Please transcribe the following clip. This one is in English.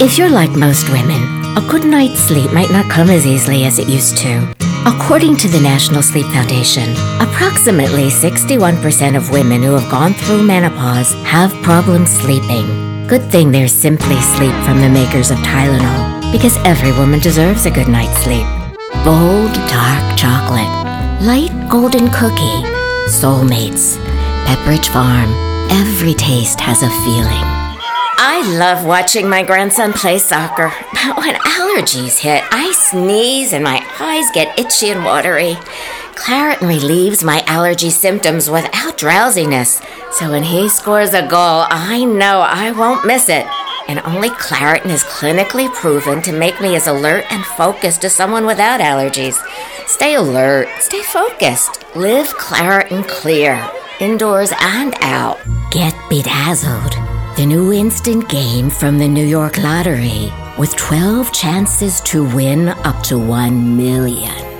If you're like most women, a good night's sleep might not come as easily as it used to. According to the National Sleep Foundation, approximately 61% of women who have gone through menopause have problems sleeping. Good thing there's Simply Sleep from the makers of Tylenol, because every woman deserves a good night's sleep. Bold, dark chocolate, light golden cookie, Soulmates, Pepperidge Farm. Every taste has a feeling. I love watching my grandson play soccer, but when allergies hit, I sneeze and my eyes get itchy and watery. Claritin relieves my allergy symptoms without drowsiness, so when he scores a goal, I know I won't miss it. And only Claritin is clinically proven to make me as alert and focused as someone without allergies. Stay alert, stay focused, live Claritin Clear, indoors and out. Get Bedazzled, the new instant game from the New York Lottery, with 12 chances to win up to $1 million.